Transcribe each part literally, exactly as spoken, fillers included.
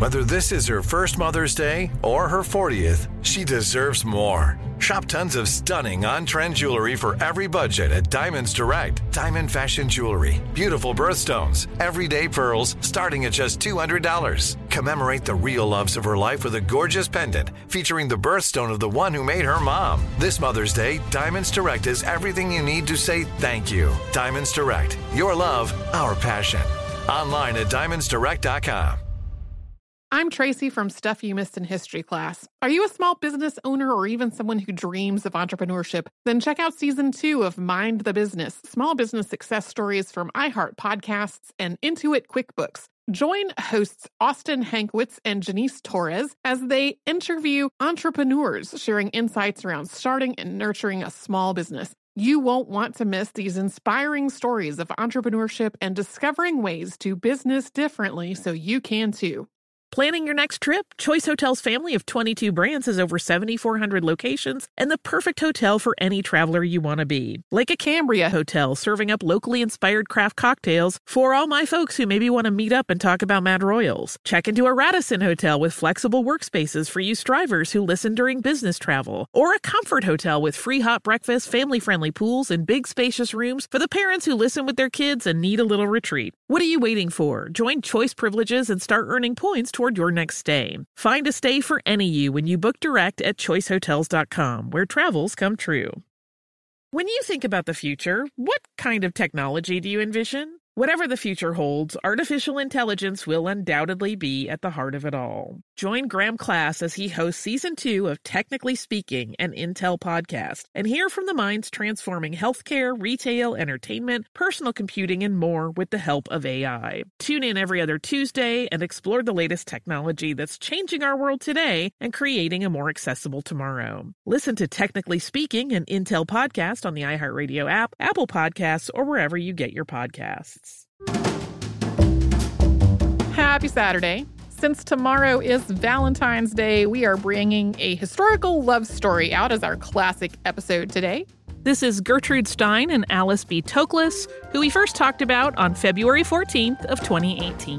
Whether this is her first Mother's Day or her fortieth, she deserves more. Shop tons of stunning on-trend jewelry for every budget at Diamonds Direct. Diamond fashion jewelry, beautiful birthstones, everyday pearls starting at just two hundred dollars. Commemorate the real loves of her life with a gorgeous pendant featuring the birthstone of the one who made her mom. This Mother's Day, Diamonds Direct is everything you need to say thank you. Diamonds Direct, your love, our passion. Online at diamonds direct dot com. I'm Tracy from Stuff You Missed in History class. Are you a small business owner or even someone who dreams of entrepreneurship? Then check out season two of Mind the Business, small business success stories from iHeart Podcasts and Intuit QuickBooks. Join hosts Austin Hankwitz and Janice Torres as they interview entrepreneurs sharing insights around starting and nurturing a small business. You won't want to miss these inspiring stories of entrepreneurship and discovering ways to business differently so you can too. Planning your next trip? Choice Hotels' family of twenty-two brands has over seven thousand four hundred locations and the perfect hotel for any traveler you want to be. Like a Cambria Hotel, serving up locally inspired craft cocktails for all my folks who maybe want to meet up and talk about Mad Royals. Check into a Radisson Hotel with flexible workspaces for you strivers who listen during business travel. Or a Comfort Hotel with free hot breakfast, family-friendly pools, and big spacious rooms for the parents who listen with their kids and need a little retreat. What are you waiting for? Join Choice Privileges and start earning points toward your next stay. Find a stay for any you when you book direct at choice hotels dot com, where travels come true. When you think about the future, what kind of technology do you envision? Whatever the future holds, artificial intelligence will undoubtedly be at the heart of it all. Join Graham Class as he hosts season two of Technically Speaking, an Intel podcast, and hear from the minds transforming healthcare, retail, entertainment, personal computing, and more with the help of A I. Tune in every other Tuesday and explore the latest technology that's changing our world today and creating a more accessible tomorrow. Listen to Technically Speaking, an Intel podcast on the iHeartRadio app, Apple Podcasts, or wherever you get your podcasts. Happy Saturday. Since tomorrow is Valentine's Day, we are bringing a historical love story out as our classic episode today. This is Gertrude Stein and Alice B. Toklas, who we first talked about on February fourteenth of twenty eighteen.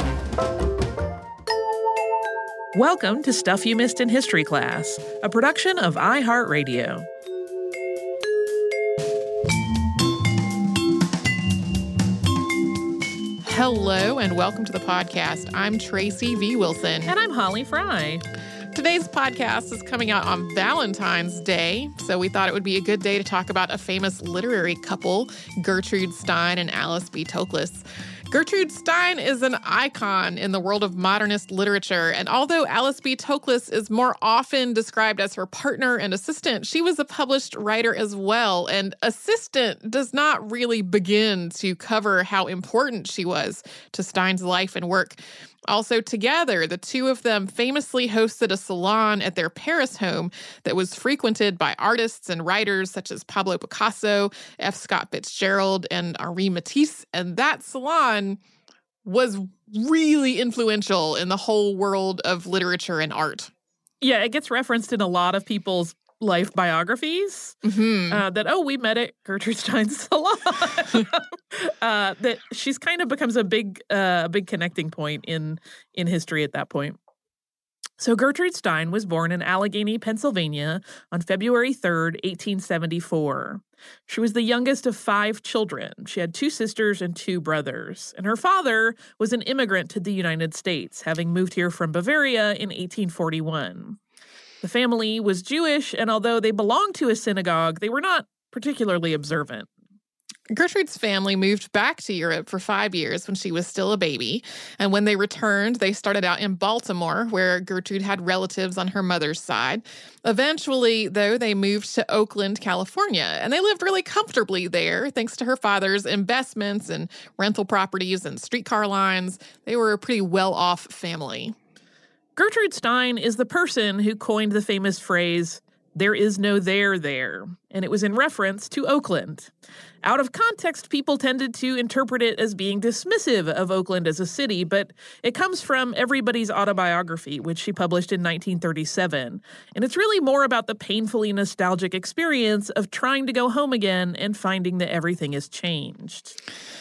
Welcome to Stuff You Missed in History class, a production of iHeartRadio. Hello and welcome to the podcast. I'm Tracy V. Wilson. And I'm Holly Fry. Today's podcast is coming out on Valentine's Day, so we thought it would be a good day to talk about a famous literary couple, Gertrude Stein and Alice B. Toklas. Gertrude Stein is an icon in the world of modernist literature, and although Alice B. Toklas is more often described as her partner and assistant, she was a published writer as well, and assistant does not really begin to cover how important she was to Stein's life and work. Also, together, the two of them famously hosted a salon at their Paris home that was frequented by artists and writers such as Pablo Picasso, F. Scott Fitzgerald, and Henri Matisse. And that salon was really influential in the whole world of literature and art. Yeah, it gets referenced in a lot of people's life biographies, mm-hmm. uh, that, oh, we met at Gertrude Stein's salon. uh, that she's kind of becomes a big uh, a big connecting point in, in history at that point. So Gertrude Stein was born in Allegheny, Pennsylvania on February third, eighteen seventy-four. She was the youngest of five children. She had two sisters and two brothers. And her father was an immigrant to the United States, having moved here from Bavaria in eighteen forty-one. The family was Jewish, and although they belonged to a synagogue, they were not particularly observant. Gertrude's family moved back to Europe for five years when she was still a baby. And when they returned, they started out in Baltimore, where Gertrude had relatives on her mother's side. Eventually, though, they moved to Oakland, California, and they lived really comfortably there, thanks to her father's investments and rental properties and streetcar lines. They were a pretty well-off family. Gertrude Stein is the person who coined the famous phrase, "There is no there there," and it was in reference to Oakland. Out of context, people tended to interpret it as being dismissive of Oakland as a city, but it comes from Everybody's Autobiography, which she published in nineteen thirty-seven. And it's really more about the painfully nostalgic experience of trying to go home again and finding that everything has changed.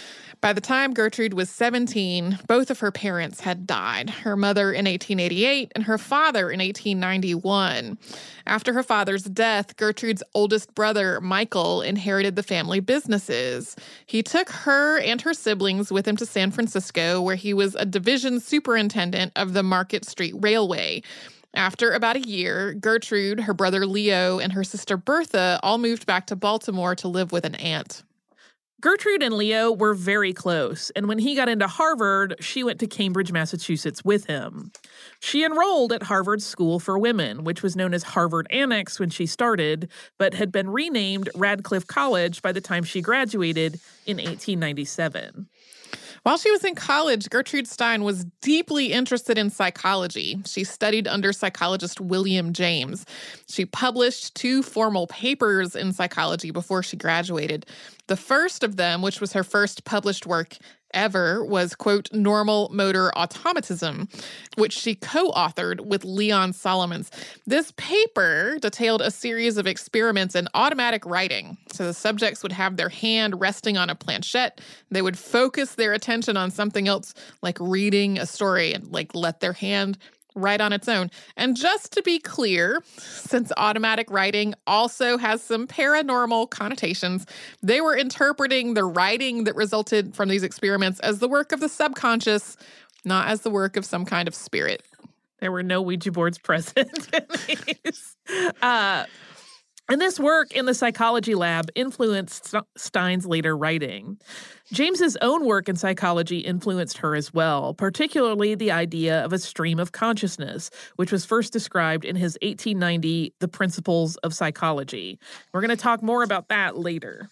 By the time Gertrude was seventeen, both of her parents had died, her mother in eighteen eighty-eight and her father in eighteen ninety-one. After her father's death, Gertrude's oldest brother, Michael, inherited the family businesses. He took her and her siblings with him to San Francisco, where he was a division superintendent of the Market Street Railway. After about a year, Gertrude, her brother Leo, and her sister Bertha all moved back to Baltimore to live with an aunt. Gertrude and Leo were very close, and when he got into Harvard, she went to Cambridge, Massachusetts with him. She enrolled at Harvard School for Women, which was known as Harvard Annex when she started, but had been renamed Radcliffe College by the time she graduated in eighteen ninety-seven. While she was in college, Gertrude Stein was deeply interested in psychology. She studied under psychologist William James. She published two formal papers in psychology before she graduated. The first of them, which was her first published work ever, was, quote, Normal Motor Automatism, which she co-authored with Leon Solomons. This paper detailed a series of experiments in automatic writing. So the subjects would have their hand resting on a planchette. They would focus their attention on something else, like reading a story, and like let their hand write on its own. And just to be clear, since automatic writing also has some paranormal connotations, they were interpreting the writing that resulted from these experiments as the work of the subconscious, not as the work of some kind of spirit. There were no Ouija boards present in these. Uh, and this work in the psychology lab influenced Stein's later writing. James's own work in psychology influenced her as well, particularly the idea of a stream of consciousness, which was first described in his eighteen ninety The Principles of Psychology. We're going to talk more about that later.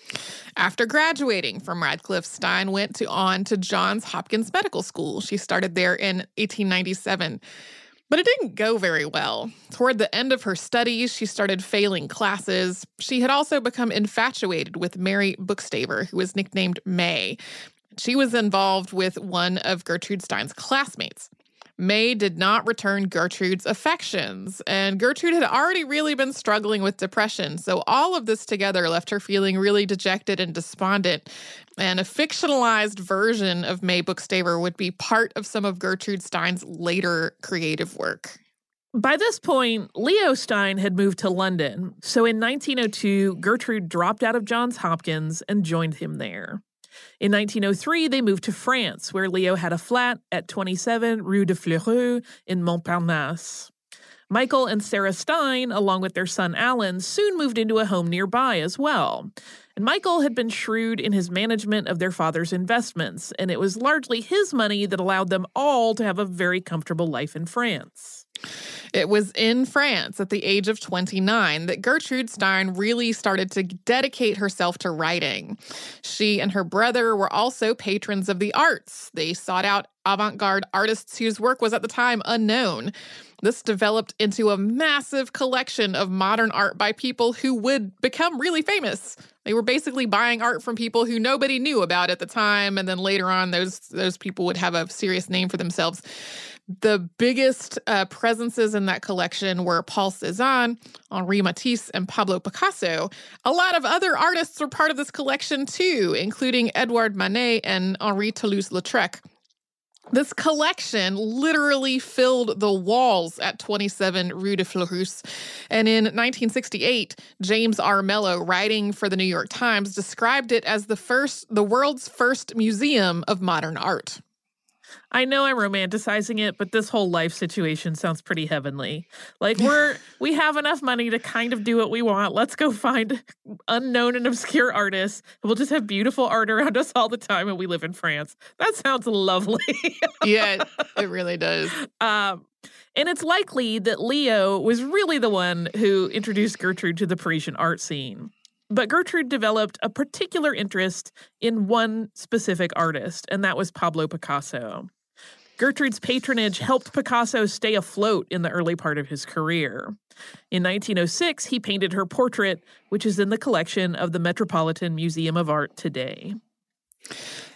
After graduating from Radcliffe, Stein went to, on to Johns Hopkins Medical School. She started there in eighteen ninety-seven. But it didn't go very well. Toward the end of her studies, she started failing classes. She had also become infatuated with Mary Bookstaver, who was nicknamed May. She was involved with one of Gertrude Stein's classmates. May did not return Gertrude's affections, and Gertrude had already really been struggling with depression, so all of this together left her feeling really dejected and despondent, and a fictionalized version of May Bookstaver would be part of some of Gertrude Stein's later creative work. By this point, Leo Stein had moved to London, so in nineteen oh two, Gertrude dropped out of Johns Hopkins and joined him there. In nineteen oh three, they moved to France, where Leo had a flat at twenty-seven Rue de Fleurus in Montparnasse. Michael and Sarah Stein, along with their son Alan, soon moved into a home nearby as well. And Michael had been shrewd in his management of their father's investments, and it was largely his money that allowed them all to have a very comfortable life in France. It was in France at the age of twenty-nine that Gertrude Stein really started to dedicate herself to writing. She and her brother were also patrons of the arts. They sought out avant-garde artists whose work was at the time unknown. This developed into a massive collection of modern art by people who would become really famous. They were basically buying art from people who nobody knew about at the time, and then later on, those those people would have a serious name for themselves. The biggest uh, presences in that collection were Paul Cézanne, Henri Matisse, and Pablo Picasso. A lot of other artists were part of this collection too, including Edouard Manet and Henri Toulouse-Lautrec. This collection literally filled the walls at twenty-seven Rue de Fleurus. And in nineteen sixty-eight, James R. Mello, writing for the New York Times, described it as the first, the world's first museum of modern art. I know I'm romanticizing it, but this whole life situation sounds pretty heavenly. Like we're, we have enough money to kind of do what we want. Let's go find unknown and obscure artists. We'll just have beautiful art around us all the time, and we live in France. That sounds lovely. Yeah, it really does. Um, and it's likely that Leo was really the one who introduced Gertrude to the Parisian art scene. But Gertrude developed a particular interest in one specific artist, and that was Pablo Picasso. Gertrude's patronage helped Picasso stay afloat in the early part of his career. In nineteen oh six, he painted her portrait, which is in the collection of the Metropolitan Museum of Art today.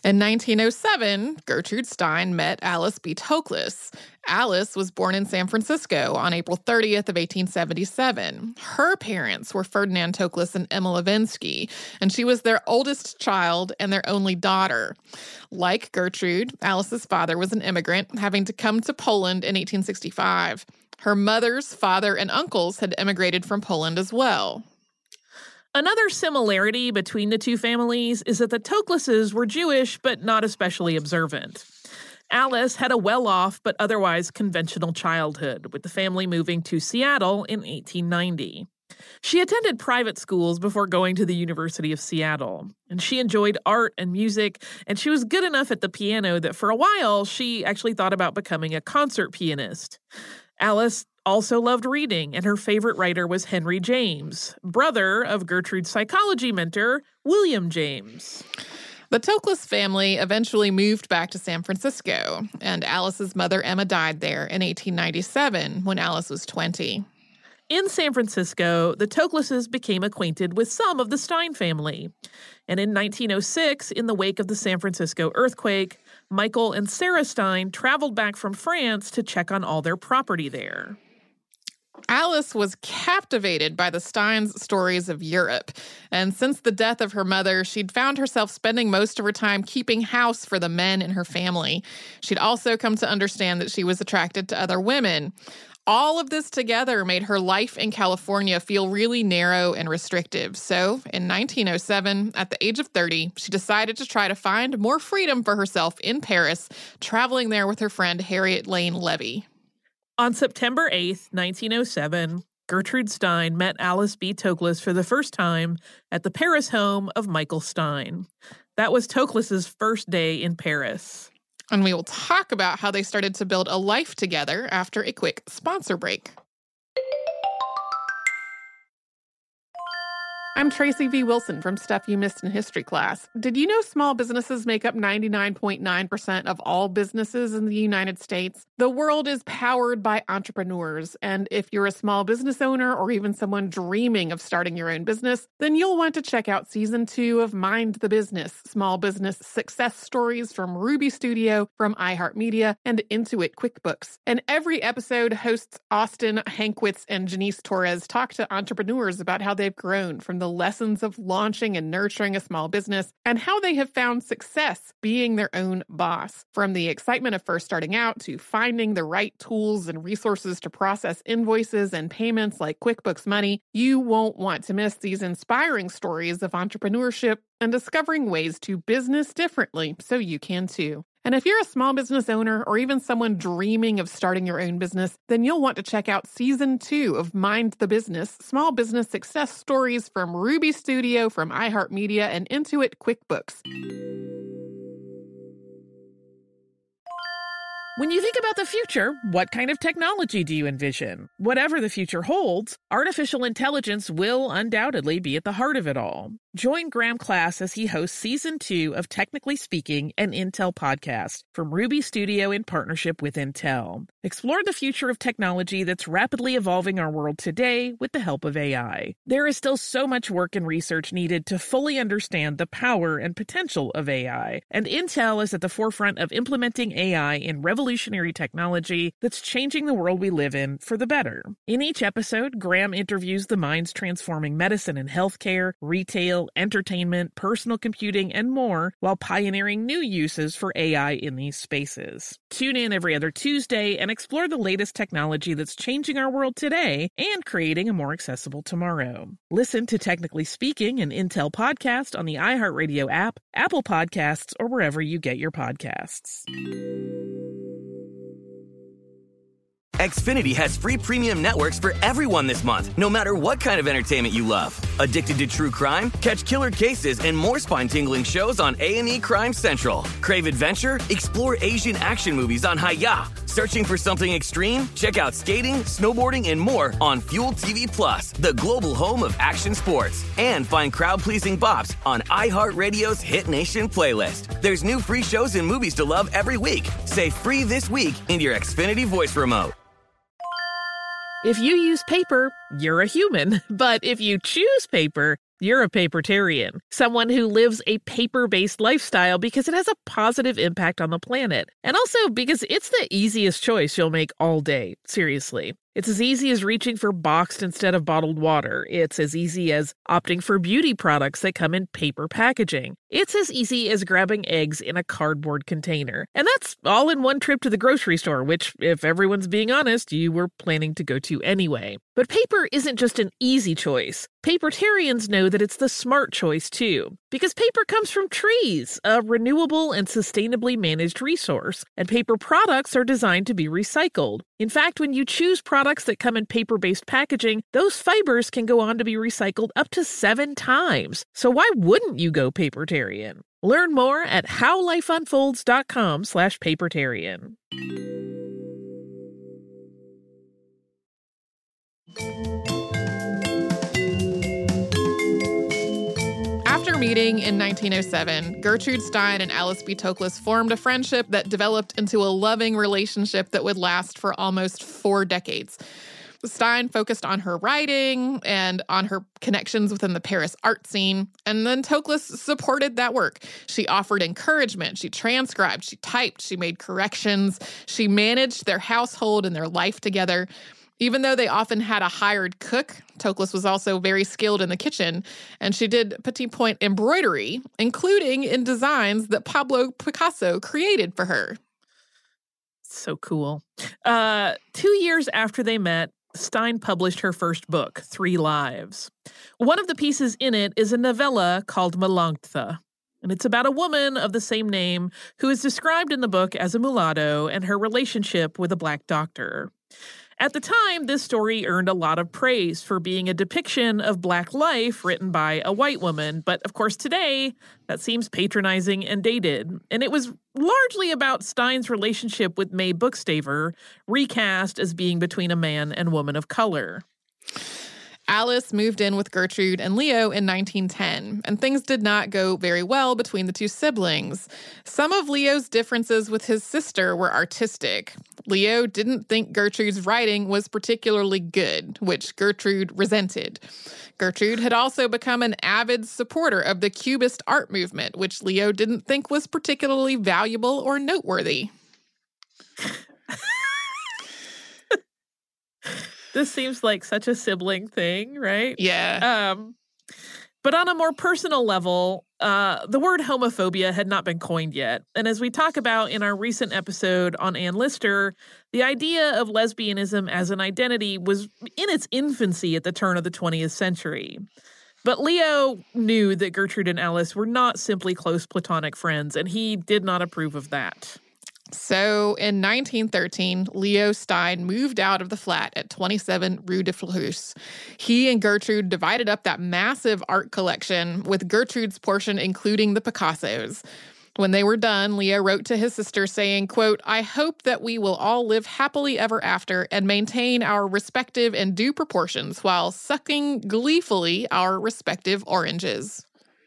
In nineteen oh seven, Gertrude Stein met Alice B. Toklas. Alice was born in San Francisco on April thirtieth of eighteen seventy-seven. Her parents were Ferdinand Toklas and Emma Levinsky, and she was their oldest child and their only daughter. Like Gertrude, Alice's father was an immigrant, having to come to Poland in eighteen sixty-five. Her mother's father and uncles had immigrated from Poland as well. Another similarity between the two families is that the Toklases were Jewish, but not especially observant. Alice had a well-off but otherwise conventional childhood, with the family moving to Seattle in eighteen ninety. She attended private schools before going to the University of Seattle, and she enjoyed art and music, and she was good enough at the piano that for a while she actually thought about becoming a concert pianist. Alice also loved reading, and her favorite writer was Henry James, brother of Gertrude's psychology mentor, William James. The Toklas family eventually moved back to San Francisco, and Alice's mother, Emma, died there in eighteen ninety-seven when Alice was twenty. In San Francisco, the Toklases became acquainted with some of the Stein family. And in nineteen oh six, in the wake of the San Francisco earthquake, Michael and Sarah Stein traveled back from France to check on all their property there. Alice was captivated by the Steins' stories of Europe, and since the death of her mother, she'd found herself spending most of her time keeping house for the men in her family. She'd also come to understand that she was attracted to other women. All of this together made her life in California feel really narrow and restrictive. So, in nineteen oh seven, at the age of thirty, she decided to try to find more freedom for herself in Paris, traveling there with her friend Harriet Lane Levy. On September eighth, nineteen oh seven, Gertrude Stein met Alice B. Toklas for the first time at the Paris home of Michael Stein. That was Toklas's first day in Paris. And we will talk about how they started to build a life together after a quick sponsor break. I'm Tracy V. Wilson from Stuff You Missed in History class. Did you know small businesses make up ninety-nine point nine percent of all businesses in the United States? The world is powered by entrepreneurs, and if you're a small business owner or even someone dreaming of starting your own business, then you'll want to check out Season two of Mind the Business, Small Business Success Stories from Ruby Studio, from iHeartMedia, and Intuit QuickBooks. And every episode, hosts Austin Hankwitz and Janice Torres talk to entrepreneurs about how they've grown from the The lessons of launching and nurturing a small business, and how they have found success being their own boss. From the excitement of first starting out to finding the right tools and resources to process invoices and payments like QuickBooks Money, you won't want to miss these inspiring stories of entrepreneurship and discovering ways to business differently so you can too. And if you're a small business owner or even someone dreaming of starting your own business, then you'll want to check out Season two of Mind the Business, Small Business Success Stories from Ruby Studio, from iHeartMedia, and Intuit QuickBooks. When you think about the future, what kind of technology do you envision? Whatever the future holds, artificial intelligence will undoubtedly be at the heart of it all. Join Graham Class as he hosts Season two of Technically Speaking, an Intel podcast from Ruby Studio in partnership with Intel. Explore the future of technology that's rapidly evolving our world today with the help of A I. There is still so much work and research needed to fully understand the power and potential of A I, and Intel is at the forefront of implementing A I in revolutionary technology that's changing the world we live in for the better. In each episode, Graham interviews the minds transforming medicine and healthcare, retail, entertainment, personal computing, and more, while pioneering new uses for A I in these spaces. Tune in every other Tuesday and explore the latest technology that's changing our world today and creating a more accessible tomorrow. Listen to Technically Speaking, an Intel podcast on the iHeartRadio app, Apple Podcasts, or wherever you get your podcasts. Xfinity has free premium networks for everyone this month, no matter what kind of entertainment you love. Addicted to true crime? Catch killer cases and more spine-tingling shows on A and E Crime Central. Crave adventure? Explore Asian action movies on Hi-Ya. Searching for something extreme? Check out skating, snowboarding, and more on Fuel T V Plus, the global home of action sports. And find crowd-pleasing bops on iHeartRadio's Hit Nation playlist. There's new free shows and movies to love every week. Say free this week in your Xfinity voice remote. If you use paper, you're a human. But if you choose paper, You're a papertarian, someone who lives a paper-based lifestyle because it has a positive impact on the planet. And also because it's the easiest choice you'll make all day, seriously. It's as easy as reaching for boxed instead of bottled water. It's as easy as opting for beauty products that come in paper packaging. It's as easy as grabbing eggs in a cardboard container. And that's all in one trip to the grocery store, which, if everyone's being honest, you were planning to go to anyway. But paper isn't just an easy choice. Papertarians know that it's the smart choice, too. Because paper comes from trees, a renewable and sustainably managed resource, and paper products are designed to be recycled. In fact, when you choose products that come in paper-based packaging, those fibers can go on to be recycled up to seven times. So why wouldn't you go papertarian? Learn more at howlifeunfolds.com slash papertarian. After meeting in nineteen oh seven, Gertrude Stein and Alice B. Toklas formed a friendship that developed into a loving relationship that would last for almost four decades. Stein focused on her writing and on her connections within the Paris art scene, and then Toklas supported that work. She offered encouragement, she transcribed, she typed, she made corrections, she managed their household and their life together. Even though they often had a hired cook, Toklas was also very skilled in the kitchen, and she did petit point embroidery, including in designs that Pablo Picasso created for her. So cool. Uh, two years after they met, Stein published her first book, Three Lives. One of the pieces in it is a novella called Melanctha, and it's about a woman of the same name who is described in the book as a mulatto and her relationship with a black doctor. At the time, this story earned a lot of praise for being a depiction of Black life written by a white woman. But of course, today, that seems patronizing and dated. And it was largely about Stein's relationship with May Bookstaver, recast as being between a man and woman of color. Alice moved in with Gertrude and Leo in nineteen ten, and things did not go very well between the two siblings. Some of Leo's differences with his sister were artistic. Leo didn't think Gertrude's writing was particularly good, which Gertrude resented. Gertrude had also become an avid supporter of the Cubist art movement, which Leo didn't think was particularly valuable or noteworthy. This seems like such a sibling thing, right? Yeah. Um, but on a more personal level, uh, the word homophobia had not been coined yet. And as we talk about in our recent episode on Ann Lister, the idea of lesbianism as an identity was in its infancy at the turn of the twentieth century. But Leo knew that Gertrude and Alice were not simply close platonic friends, and he did not approve of that. So in nineteen thirteen, Leo Stein moved out of the flat at twenty-seven Rue de Fleurus. He and Gertrude divided up that massive art collection, with Gertrude's portion including the Picassos. When they were done, Leo wrote to his sister saying, quote, "I hope that we will all live happily ever after and maintain our respective and due proportions while sucking gleefully our respective oranges."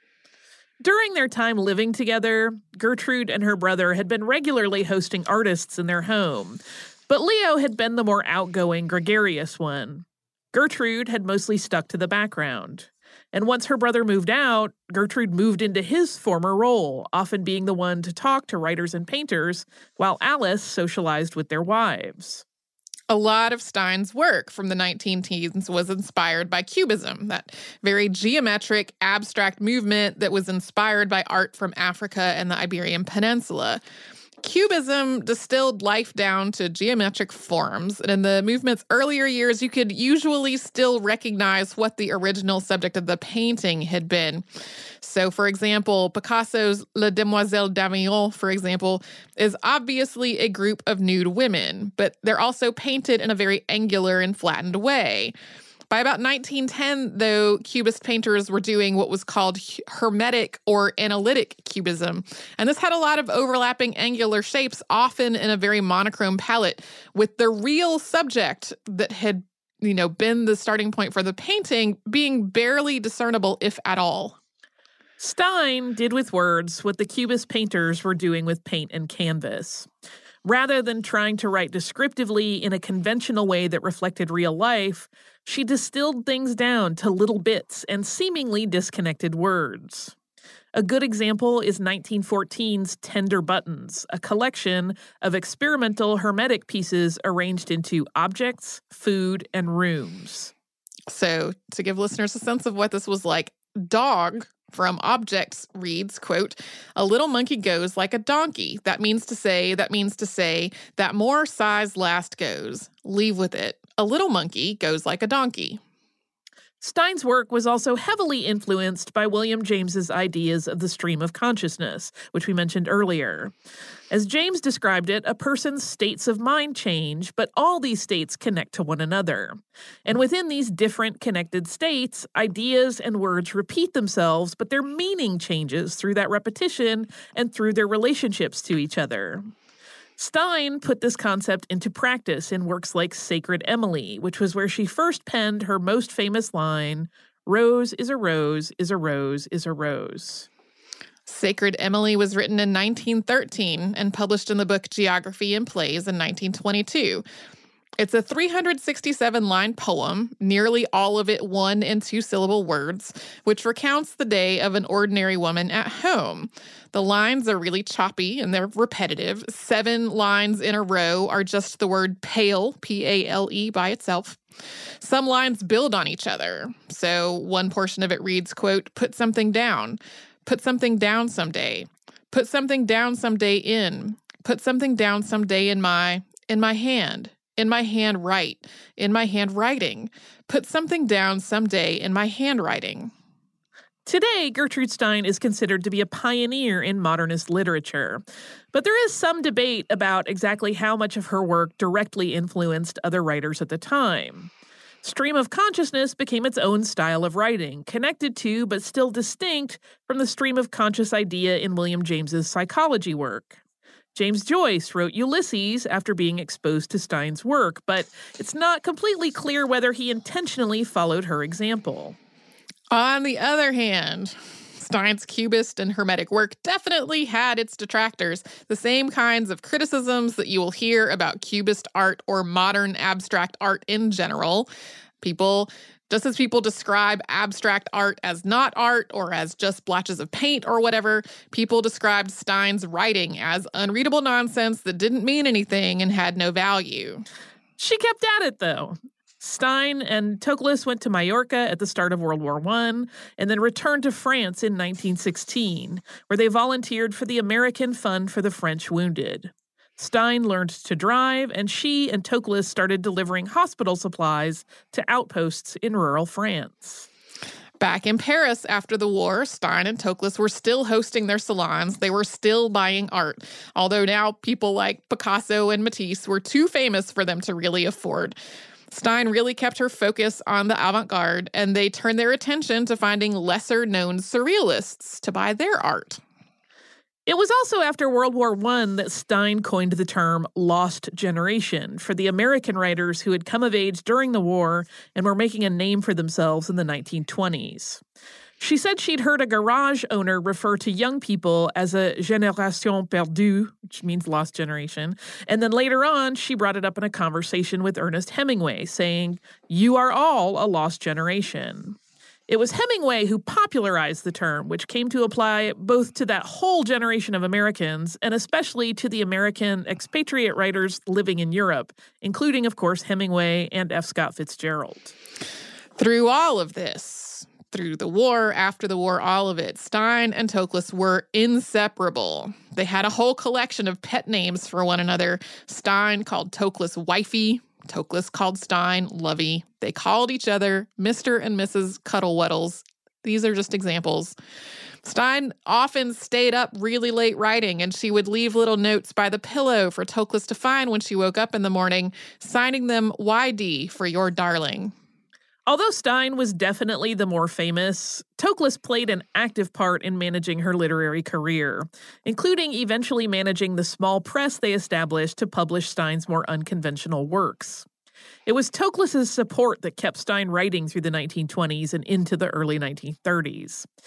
During their time living together, Gertrude and her brother had been regularly hosting artists in their home, but Leo had been the more outgoing, gregarious one. Gertrude had mostly stuck to the background. And once her brother moved out, Gertrude moved into his former role, often being the one to talk to writers and painters, while Alice socialized with their wives. A lot of Stein's work from the nineteen teens was inspired by Cubism, that very geometric, abstract movement that was inspired by art from Africa and the Iberian Peninsula. Cubism distilled life down to geometric forms, and in the movement's earlier years, you could usually still recognize what the original subject of the painting had been. So, for example, Picasso's La Demoiselle d'Avignon, for example, is obviously a group of nude women, but they're also painted in a very angular and flattened way. By about nineteen ten, though, Cubist painters were doing what was called hermetic or analytic cubism. And this had a lot of overlapping angular shapes, often in a very monochrome palette, with the real subject that had, you know, been the starting point for the painting being barely discernible, if at all. Stein did with words what the Cubist painters were doing with paint and canvas. Rather than trying to write descriptively in a conventional way that reflected real life, she distilled things down to little bits and seemingly disconnected words. A good example is nineteen fourteen's Tender Buttons, a collection of experimental hermetic pieces arranged into objects, food, and rooms. So, to give listeners a sense of what this was like, dog from Objects reads, quote, "A little monkey goes like a donkey. That means to say, that means to say, that more size last goes. Leave with it. A little monkey goes like a donkey." Stein's work was also heavily influenced by William James's ideas of the stream of consciousness, which we mentioned earlier. As James described it, a person's states of mind change, but all these states connect to one another. And within these different connected states, ideas and words repeat themselves, but their meaning changes through that repetition and through their relationships to each other. Stein put this concept into practice in works like Sacred Emily, which was where she first penned her most famous line, "Rose is a rose, is a rose, is a rose." Sacred Emily was written in nineteen thirteen and published in the book Geography and Plays in nineteen twenty-two. It's a three hundred sixty-seven line poem, nearly all of it one- and two-syllable words, which recounts the day of an ordinary woman at home. The lines are really choppy and they're repetitive. Seven lines in a row are just the word pale, P A L E, by itself. Some lines build on each other. So one portion of it reads, quote, "Put something down. Put something down someday. Put something down someday in. Put something down someday in my, in my hand. In my hand write. In my handwriting. Put something down someday in my handwriting." Today, Gertrude Stein is considered to be a pioneer in modernist literature, but there is some debate about exactly how much of her work directly influenced other writers at the time. Stream of consciousness became its own style of writing, connected to but still distinct from the stream of conscious idea in William James's psychology work. James Joyce wrote Ulysses after being exposed to Stein's work, but it's not completely clear whether he intentionally followed her example. On the other hand, Stein's Cubist and Hermetic work definitely had its detractors, the same kinds of criticisms that you will hear about Cubist art or modern abstract art in general. People, just as people describe abstract art as not art or as just splotches of paint or whatever, people described Stein's writing as unreadable nonsense that didn't mean anything and had no value. She kept at it, though. Stein and Toklas went to Majorca at the start of World War One and then returned to France in nineteen sixteen, where they volunteered for the American Fund for the French Wounded. Stein learned to drive, and she and Toklas started delivering hospital supplies to outposts in rural France. Back in Paris after the war, Stein and Toklas were still hosting their salons. They were still buying art, although now people like Picasso and Matisse were too famous for them to really afford. Stein really kept her focus on the avant-garde, and they turned their attention to finding lesser-known surrealists to buy their art. It was also after World War One that Stein coined the term lost generation for the American writers who had come of age during the war and were making a name for themselves in the nineteen twenties. She said she'd heard a garage owner refer to young people as a génération perdue, which means lost generation, and then later on, she brought it up in a conversation with Ernest Hemingway, saying, "You are all a lost generation." It was Hemingway who popularized the term, which came to apply both to that whole generation of Americans and especially to the American expatriate writers living in Europe, including, of course, Hemingway and F. Scott Fitzgerald. Through all of this, through the war, after the war, all of it, Stein and Toklas were inseparable. They had a whole collection of pet names for one another. Stein called Toklas Wifey. Toklas called Stein Lovey. They called each other Mister and Missus Cuddlewaddles. These are just examples. Stein often stayed up really late writing, and she would leave little notes by the pillow for Toklas to find when she woke up in the morning, signing them Y D for your darling. Although Stein was definitely the more famous, Toklas played an active part in managing her literary career, including eventually managing the small press they established to publish Stein's more unconventional works. It was Toklas's support that kept Stein writing through the nineteen twenties and into the early nineteen thirties.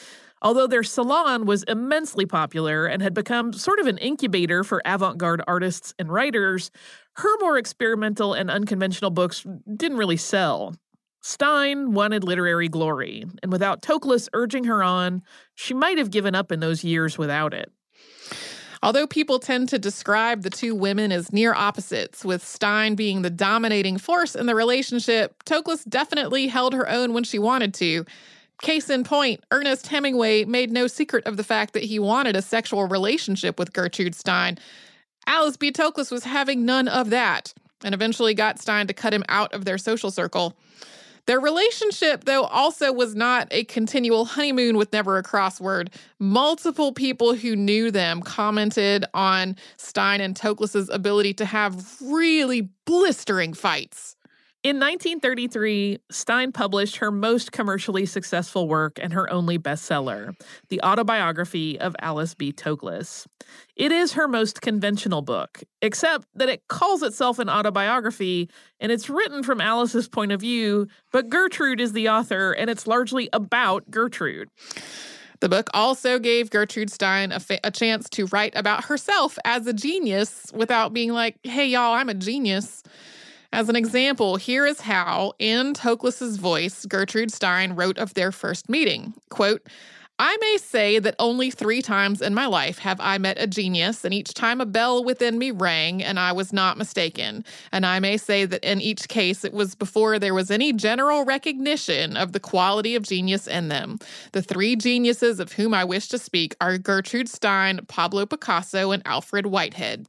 Although their salon was immensely popular and had become sort of an incubator for avant-garde artists and writers, her more experimental and unconventional books didn't really sell. Stein wanted literary glory, and without Toklas urging her on, she might have given up in those years without it. Although people tend to describe the two women as near opposites, with Stein being the dominating force in the relationship, Toklas definitely held her own when she wanted to. Case in point, Ernest Hemingway made no secret of the fact that he wanted a sexual relationship with Gertrude Stein. Alice B. Toklas was having none of that, and eventually got Stein to cut him out of their social circle. Their relationship, though, also was not a continual honeymoon with never a crossword. Multiple people who knew them commented on Stein and Toklas's ability to have really blistering fights. In nineteen thirty-three, Stein published her most commercially successful work and her only bestseller, The Autobiography of Alice B. Toklas. It is her most conventional book, except that it calls itself an autobiography, and it's written from Alice's point of view, but Gertrude is the author, and it's largely about Gertrude. The book also gave Gertrude Stein a, fa- a chance to write about herself as a genius without being like, hey, y'all, I'm a genius. As an example, here is how, in Toklas's voice, Gertrude Stein wrote of their first meeting. Quote, I may say that only three times in my life have I met a genius, and each time a bell within me rang, and I was not mistaken. And I may say that in each case it was before there was any general recognition of the quality of genius in them. The three geniuses of whom I wish to speak are Gertrude Stein, Pablo Picasso, and Alfred Whitehead.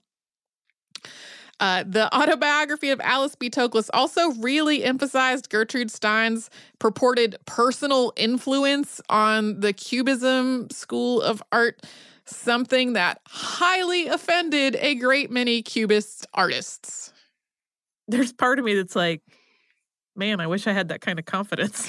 Uh, the Autobiography of Alice B. Toklas also really emphasized Gertrude Stein's purported personal influence on the Cubism school of art, something that highly offended a great many Cubist artists. There's part of me that's like, man, I wish I had that kind of confidence.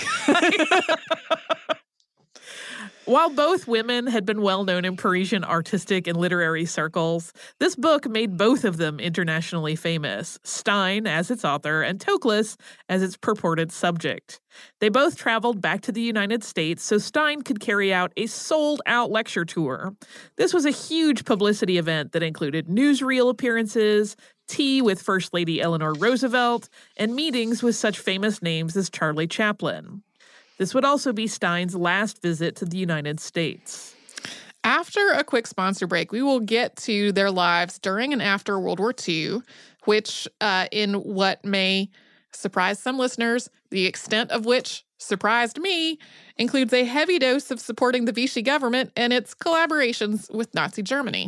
While both women had been well known in Parisian artistic and literary circles, this book made both of them internationally famous, Stein as its author and Toklas as its purported subject. They both traveled back to the United States so Stein could carry out a sold-out lecture tour. This was a huge publicity event that included newsreel appearances, tea with First Lady Eleanor Roosevelt, and meetings with such famous names as Charlie Chaplin. This would also be Stein's last visit to the United States. After a quick sponsor break, we will get to their lives during and after World War Two, which, uh, in what may surprise some listeners, the extent of which surprised me, includes a heavy dose of supporting the Vichy government and its collaborations with Nazi Germany.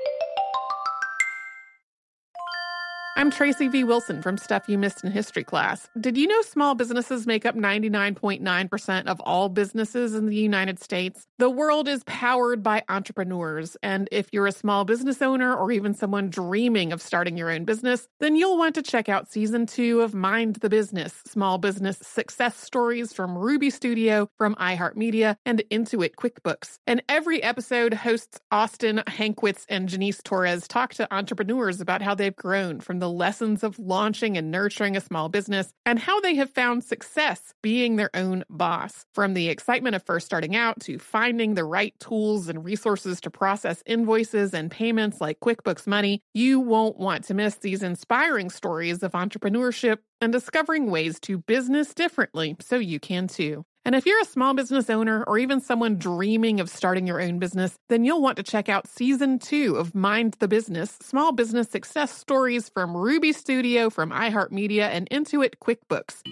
I'm Tracy V. Wilson from Stuff You Missed in History class. Did you know small businesses make up ninety-nine point nine percent of all businesses in the United States? The world is powered by entrepreneurs, and if you're a small business owner or even someone dreaming of starting your own business, then you'll want to check out Season two of Mind the Business, Small Business Success Stories from Ruby Studio, from iHeartMedia, and Intuit QuickBooks. And every episode, hosts Austin Hankwitz and Janice Torres talk to entrepreneurs about how they've grown from the lessons of launching and nurturing a small business and how they have found success being their own boss. From the excitement of first starting out to finding the right tools and resources to process invoices and payments like QuickBooks Money, you won't want to miss these inspiring stories of entrepreneurship and discovering ways to business differently so you can too. And if you're a small business owner or even someone dreaming of starting your own business, then you'll want to check out Season two of Mind the Business, Small Business Success Stories from Ruby Studio, from iHeartMedia, and Intuit QuickBooks.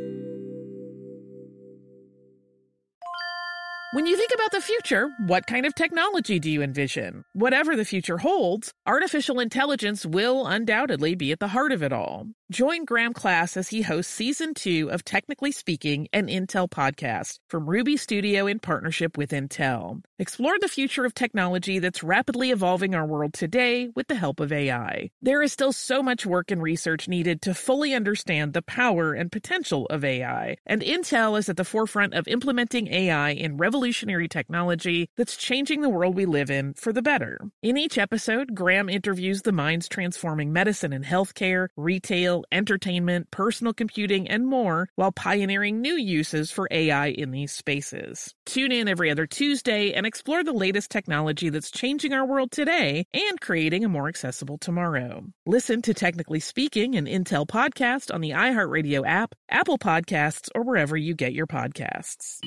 When you think about the future, what kind of technology do you envision? Whatever the future holds, artificial intelligence will undoubtedly be at the heart of it all. Join Graham Class as he hosts Season two of Technically Speaking, an Intel podcast from Ruby Studio in partnership with Intel. Explore the future of technology that's rapidly evolving our world today with the help of A I. There is still so much work and research needed to fully understand the power and potential of A I, and Intel is at the forefront of implementing A I in revolutionary technology that's changing the world we live in for the better. In each episode, Graham interviews the minds transforming medicine and healthcare, retail, lifestyle, entertainment, personal computing, and more, while pioneering new uses for A I in these spaces. Tune in every other Tuesday and explore the latest technology that's changing our world today and creating a more accessible tomorrow. Listen to Technically Speaking, an Intel podcast on the iHeartRadio app, Apple Podcasts, or wherever you get your podcasts.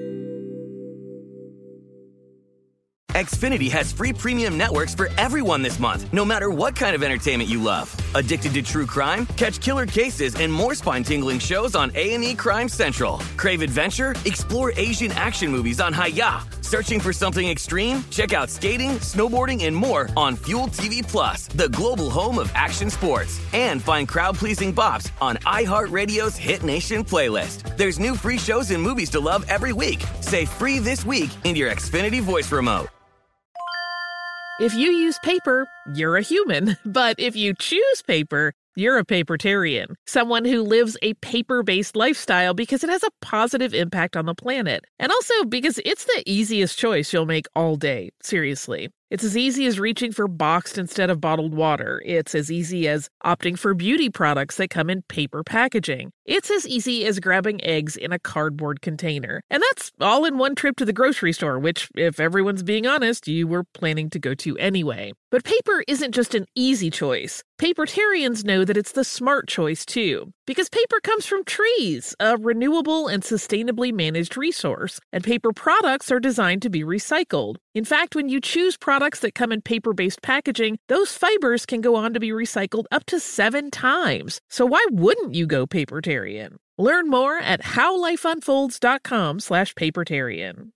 Xfinity has free premium networks for everyone this month, no matter what kind of entertainment you love. Addicted to true crime? Catch killer cases and more spine-tingling shows on A and E Crime Central. Crave adventure? Explore Asian action movies on Hi-Ya. Searching for something extreme? Check out skating, snowboarding, and more on Fuel T V Plus, the global home of action sports. And find crowd-pleasing bops on iHeartRadio's Hit Nation playlist. There's new free shows and movies to love every week. Say free this week in your Xfinity voice remote. If you use paper, you're a human. But if you choose paper, you're a papertarian, someone who lives a paper-based lifestyle because it has a positive impact on the planet. And also because it's the easiest choice you'll make all day, seriously. It's as easy as reaching for boxed instead of bottled water. It's as easy as opting for beauty products that come in paper packaging. It's as easy as grabbing eggs in a cardboard container. And that's all in one trip to the grocery store, which, if everyone's being honest, you were planning to go to anyway. But paper isn't just an easy choice. Papertarians know that it's the smart choice, too. Because paper comes from trees, a renewable and sustainably managed resource. And paper products are designed to be recycled. In fact, when you choose products that come in paper-based packaging, those fibers can go on to be recycled up to seven times. So why wouldn't you go papertarian? Learn more at howlifeunfolds.com slash papertarian.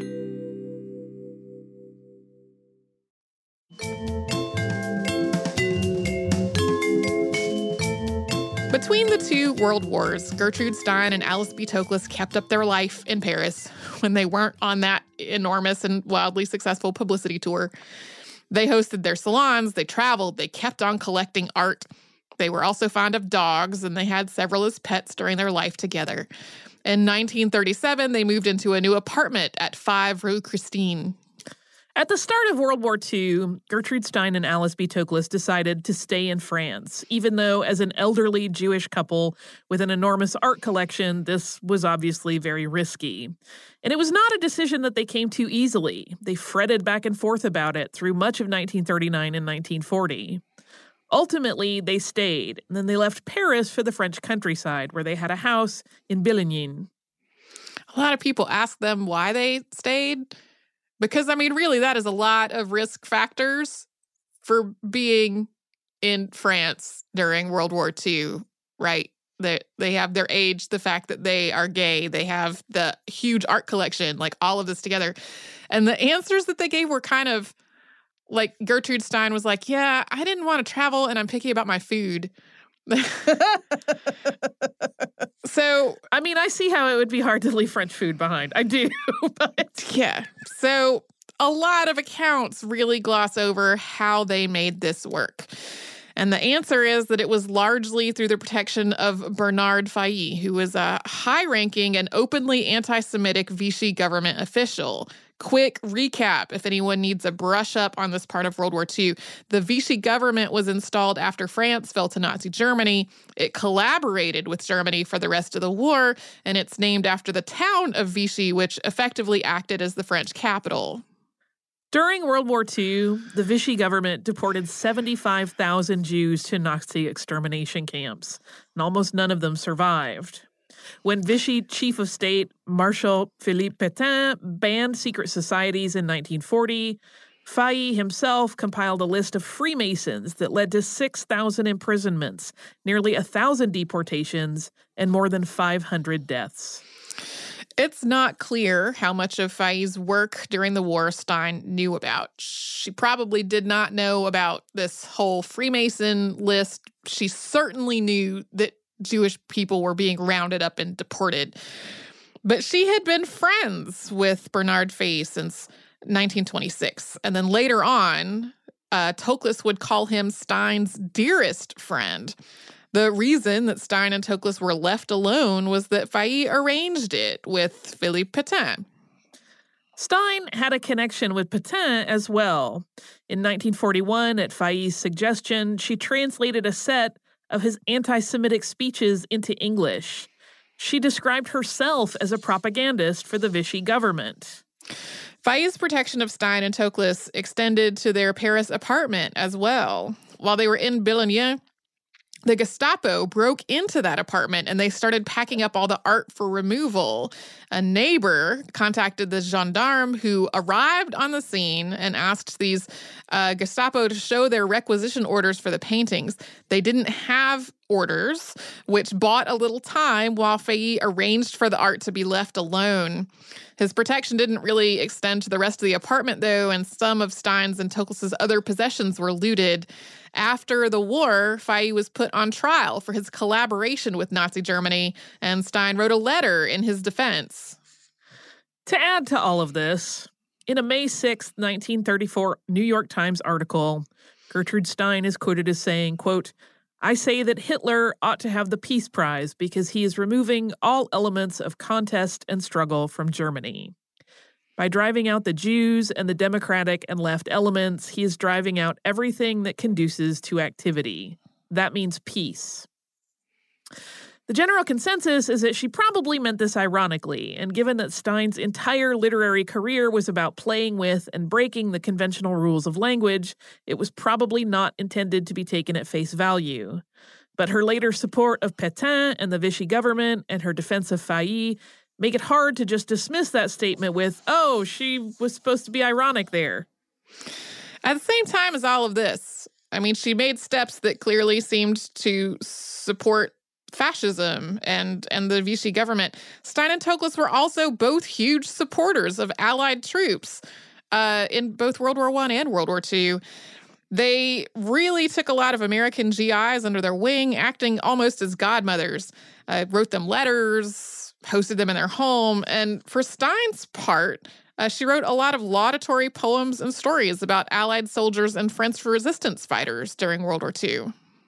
Between the two world wars, Gertrude Stein and Alice B. Toklas kept up their life in Paris when they weren't on that enormous and wildly successful publicity tour. They hosted their salons, they traveled, they kept on collecting art. They were also fond of dogs, and they had several as pets during their life together. In nineteen thirty-seven, they moved into a new apartment at five Rue Christine. At the start of World War Two, Gertrude Stein and Alice B. Toklas decided to stay in France, even though as an elderly Jewish couple with an enormous art collection, this was obviously very risky. And it was not a decision that they came to easily. They fretted back and forth about it through much of nineteen thirty-nine and nineteen forty. Ultimately, they stayed, and then they left Paris for the French countryside, where they had a house in Billigny. A lot of people ask them why they stayed. Because, I mean, really, that is a lot of risk factors for being in France during World War Two, right? They, they have their age, the fact that they are gay, they have the huge art collection, like all of this together. And the answers that they gave were kind of like Gertrude Stein was like, yeah, I didn't want to travel and I'm picky about my food. So, I mean, I see how it would be hard to leave French food behind. I do. But yeah. So a lot of accounts really gloss over how they made this work. And the answer is that it was largely through the protection of Bernard Failly, who was a high-ranking and openly anti-Semitic Vichy government official. Quick recap, if anyone needs a brush up on this part of World War Two. The Vichy government was installed after France fell to Nazi Germany. It collaborated with Germany for the rest of the war, and it's named after the town of Vichy, which effectively acted as the French capital. During World War Two, the Vichy government deported seventy-five thousand Jews to Nazi extermination camps, and almost none of them survived. When Vichy Chief of State Marshal Philippe Pétain banned secret societies in nineteen forty, Failly himself compiled a list of Freemasons that led to six thousand imprisonments, nearly one thousand deportations, and more than five hundred deaths. It's not clear how much of Failly's work during the war Stein knew about. She probably did not know about this whole Freemason list. She certainly knew that Jewish people were being rounded up and deported. But she had been friends with Bernard Failly since nineteen twenty-six. And then later on, uh, Toklas would call him Stein's dearest friend. The reason that Stein and Toklas were left alone was that Failly arranged it with Philippe Pétain. Stein had a connection with Pétain as well. In nineteen forty-one, at Failly's suggestion, she translated a set of his anti-Semitic speeches into English. She described herself as a propagandist for the Vichy government. Fayet's protection of Stein and Toklas extended to their Paris apartment as well. While they were in Boulogne, the Gestapo broke into that apartment and they started packing up all the art for removal. A neighbor contacted the gendarme who arrived on the scene and asked these uh, Gestapo to show their requisition orders for the paintings. They didn't have orders, which bought a little time while Fayet arranged for the art to be left alone. His protection didn't really extend to the rest of the apartment, though, and some of Stein's and Toklas' other possessions were looted. After the war, Fayet was put on trial for his collaboration with Nazi Germany, and Stein wrote a letter in his defense. To add to all of this, in a May sixth, nineteen thirty-four New York Times article, Gertrude Stein is quoted as saying, quote, "I say that Hitler ought to have the Peace Prize because he is removing all elements of contest and struggle from Germany. By driving out the Jews and the democratic and left elements, he is driving out everything that conduces to activity. That means peace." The general consensus is that she probably meant this ironically, and given that Stein's entire literary career was about playing with and breaking the conventional rules of language, it was probably not intended to be taken at face value. But her later support of Pétain and the Vichy government and her defense of Fayet make it hard to just dismiss that statement with, oh, she was supposed to be ironic there. At the same time as all of this, I mean, she made steps that clearly seemed to support fascism and, and the Vichy government. Stein and Toklas were also both huge supporters of Allied troops uh, in both World War One and World War Two. They really took a lot of American G Is under their wing, acting almost as godmothers. Uh, wrote them letters, hosted them in their home, and for Stein's part, uh, she wrote a lot of laudatory poems and stories about Allied soldiers and French resistance fighters during World War Two.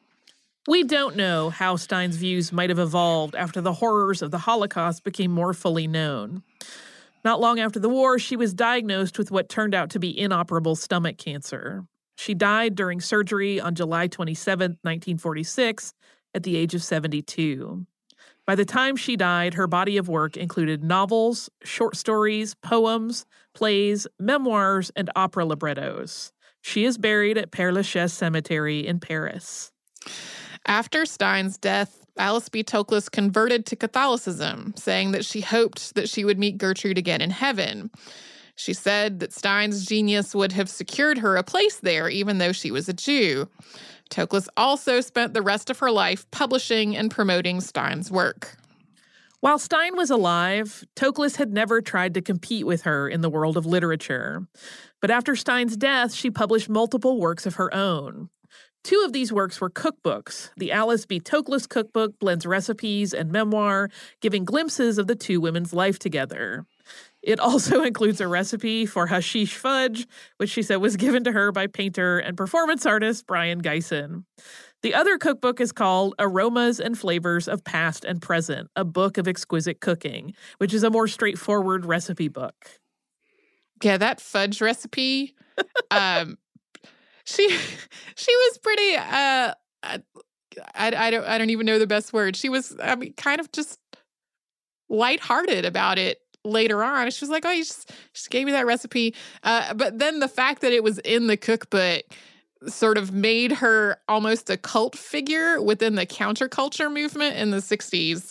We don't know how Stein's views might have evolved after the horrors of the Holocaust became more fully known. Not long after the war, she was diagnosed with what turned out to be inoperable stomach cancer. She died during surgery on July twenty-seventh, nineteen forty-six, at the age of seventy-two. By the time she died, her body of work included novels, short stories, poems, plays, memoirs, and opera librettos. She is buried at Père Lachaise Cemetery in Paris. After Stein's death, Alice B. Toklas converted to Catholicism, saying that she hoped that she would meet Gertrude again in heaven. She said that Stein's genius would have secured her a place there, even though she was a Jew. Toklas also spent the rest of her life publishing and promoting Stein's work. While Stein was alive, Toklas had never tried to compete with her in the world of literature. But after Stein's death, she published multiple works of her own. Two of these works were cookbooks. The Alice B. Toklas cookbook blends recipes and memoir, giving glimpses of the two women's life together. It also includes a recipe for hashish fudge, which she said was given to her by painter and performance artist Brian Geisen. The other cookbook is called Aromas and Flavors of Past and Present, a book of exquisite cooking, which is a more straightforward recipe book. Yeah, that fudge recipe, um, she she was pretty, uh, I, I, don't, I don't even know the best word. She was, I mean, kind of just lighthearted about it. Later on, she was like, oh, you just, just gave me that recipe. Uh, but then the fact that it was in the cookbook sort of made her almost a cult figure within the counterculture movement in the sixties.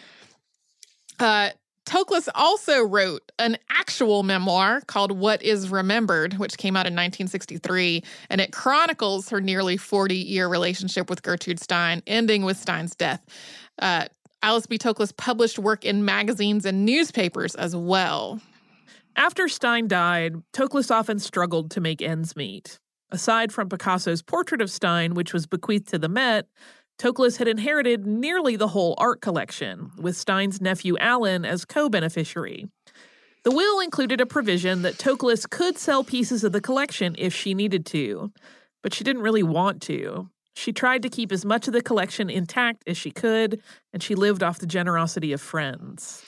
Uh, Toklas also wrote an actual memoir called What is Remembered, which came out in nineteen sixty-three, and it chronicles her nearly forty-year relationship with Gertrude Stein, ending with Stein's death. Uh, Alice B. Toklas published work in magazines and newspapers as well. After Stein died, Toklas often struggled to make ends meet. Aside from Picasso's portrait of Stein, which was bequeathed to the Met, Toklas had inherited nearly the whole art collection, with Stein's nephew Alan as co-beneficiary. The will included a provision that Toklas could sell pieces of the collection if she needed to, but she didn't really want to. She tried to keep as much of the collection intact as she could, and she lived off the generosity of friends.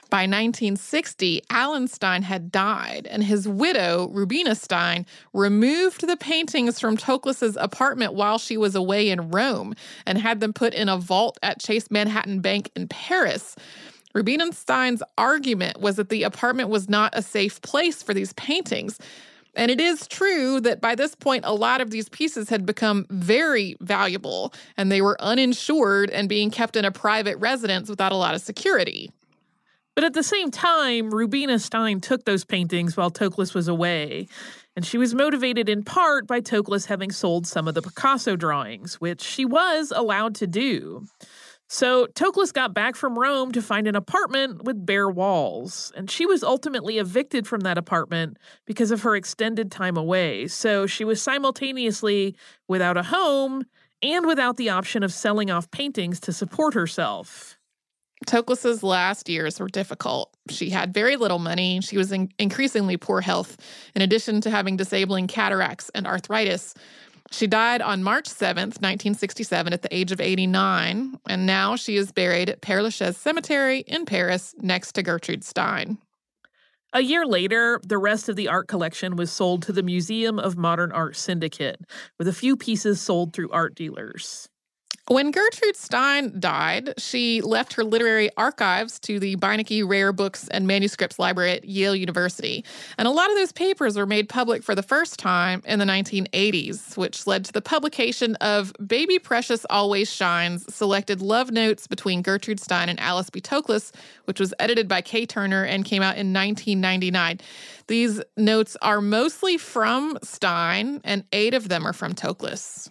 By nineteen sixty, Alan Stein had died, and his widow, Rubina Stein, removed the paintings from Toklas's apartment while she was away in Rome and had them put in a vault at Chase Manhattan Bank in Paris. Rubina Stein's argument was that the apartment was not a safe place for these paintings. And it is true that by this point, a lot of these pieces had become very valuable, and they were uninsured and being kept in a private residence without a lot of security. But at the same time, Rubina Stein took those paintings while Toklas was away, and she was motivated in part by Toklas having sold some of the Picasso drawings, which she was allowed to do. So Toklas got back from Rome to find an apartment with bare walls, and she was ultimately evicted from that apartment because of her extended time away. So she was simultaneously without a home and without the option of selling off paintings to support herself. Toklas's last years were difficult. She had very little money. She was in increasingly poor health, in addition to having disabling cataracts and arthritis. She died on March seventh, nineteen sixty-seven, at the age of eighty-nine, and now she is buried at Père Lachaise Cemetery in Paris next to Gertrude Stein. A year later, the rest of the art collection was sold to the Museum of Modern Art Syndicate, with a few pieces sold through art dealers. When Gertrude Stein died, she left her literary archives to the Beinecke Rare Books and Manuscripts Library at Yale University. And a lot of those papers were made public for the first time in the nineteen eighties, which led to the publication of Baby Precious Always Shines, Selected Love Notes Between Gertrude Stein and Alice B. Toklas, which was edited by Kay Turner and came out in nineteen ninety-nine. These notes are mostly from Stein, and eight of them are from Toklas.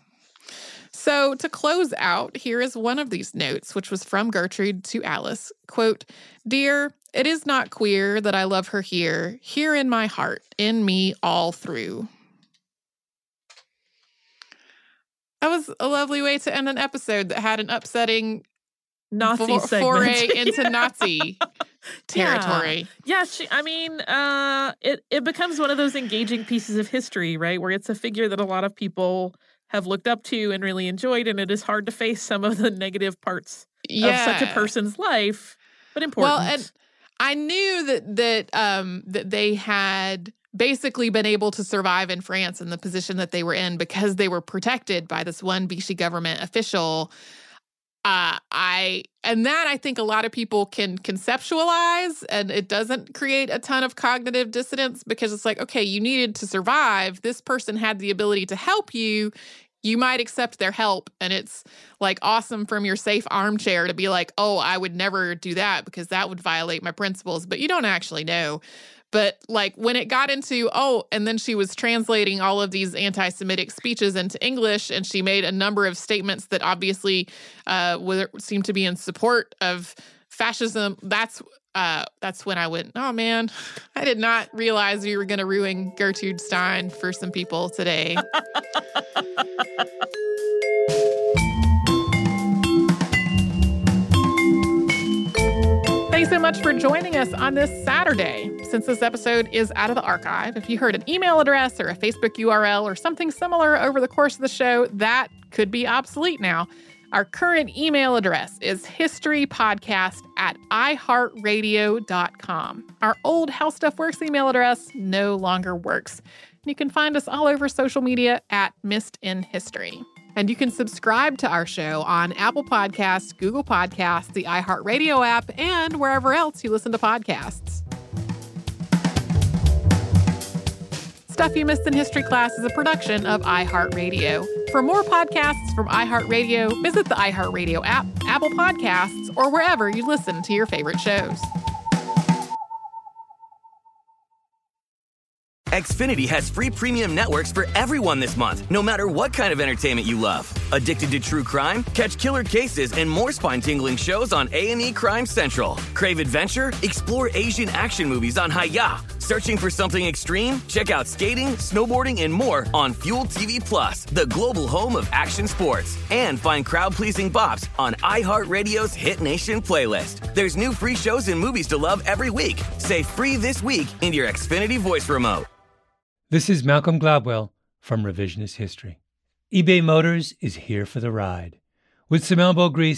So to close out, here is one of these notes, which was from Gertrude to Alice. Quote, "Dear, it is not queer that I love her here, here in my heart, in me all through." That was a lovely way to end an episode that had an upsetting Nazi for- segment. foray into Nazi territory. Yeah, yeah she, I mean, uh, it, it becomes one of those engaging pieces of history, right, where it's a figure that a lot of people have looked up to and really enjoyed, and it is hard to face some of the negative parts yeah. of such a person's life, but important. Well, and I knew that that um, that they had basically been able to survive in France in the position that they were in because they were protected by this one Vichy government official. Uh, I and that I think a lot of people can conceptualize, and it doesn't create a ton of cognitive dissonance because it's like, okay, you needed to survive. This person had the ability to help you. You might accept their help, and it's like awesome from your safe armchair to be like, oh, I would never do that because that would violate my principles, but you don't actually know. But like when it got into, oh, and then she was translating all of these anti-Semitic speeches into English, and she made a number of statements that obviously uh, were, seemed to be in support of fascism. That's uh, that's when I went, oh man, I did not realize we were going to ruin Gertrude Stein for some people today. Thanks so much for joining us on this Saturday. Since this episode is out of the archive, if you heard an email address or a Facebook U R L or something similar over the course of the show, that could be obsolete now. Our current email address is historypodcast at iheartradio dot com. Our old How Stuff Works email address no longer works. You can find us all over social media at Missed in History. And you can subscribe to our show on Apple Podcasts, Google Podcasts, the iHeartRadio app, and wherever else you listen to podcasts. Stuff You Missed in History Class is a production of iHeartRadio. For more podcasts from iHeartRadio, visit the iHeartRadio app, Apple Podcasts, or wherever you listen to your favorite shows. Xfinity has free premium networks for everyone this month, no matter what kind of entertainment you love. Addicted to true crime? Catch killer cases and more spine-tingling shows on A and E Crime Central. Crave adventure? Explore Asian action movies on Hi-Ya. Searching for something extreme? Check out skating, snowboarding, and more on Fuel T V Plus, the global home of action sports. And find crowd-pleasing bops on iHeartRadio's Hit Nation playlist. There's new free shows and movies to love every week. Say free this week in your Xfinity voice remote. This is Malcolm Gladwell from Revisionist History. eBay Motors is here for the ride. With some elbow grease,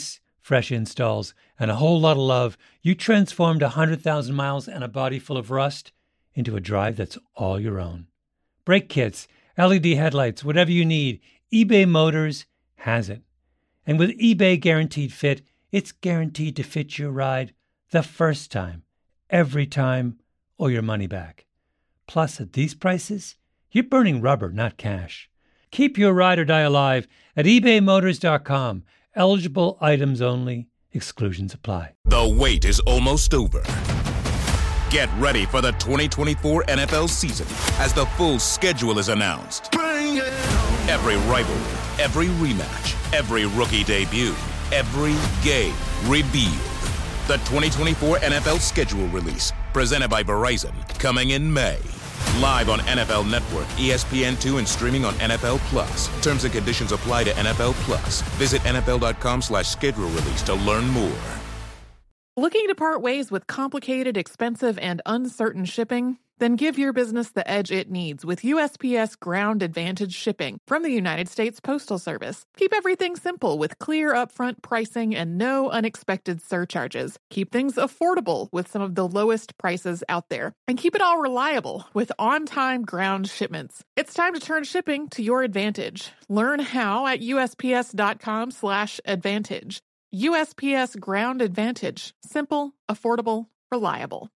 fresh installs, and a whole lot of love, you transformed one hundred thousand miles and a body full of rust into a drive that's all your own. Brake kits, L E D headlights, whatever you need, eBay Motors has it. And with eBay Guaranteed Fit, it's guaranteed to fit your ride the first time, every time, or your money back. Plus, at these prices, you're burning rubber, not cash. Keep your ride or die alive at ebay motors dot com. Eligible items only. Exclusions apply. The wait is almost over. Get ready for the twenty twenty-four N F L season as the full schedule is announced. Bring it on. Every rivalry, every rematch, every rookie debut, every game revealed. The twenty twenty-four N F L schedule release, presented by Verizon, coming in May. Live on N F L Network, E S P N two, and streaming on N F L Plus. Terms and conditions apply to N F L Plus. Visit N F L dot com slash schedule release to learn more. Looking to part ways with complicated, expensive, and uncertain shipping? Then give your business the edge it needs with U S P S Ground Advantage shipping from the United States Postal Service. Keep everything simple with clear upfront pricing and no unexpected surcharges. Keep things affordable with some of the lowest prices out there. And keep it all reliable with on-time ground shipments. It's time to turn shipping to your advantage. Learn how at U S P S dot com slash advantage. U S P S Ground Advantage. Simple, affordable, reliable.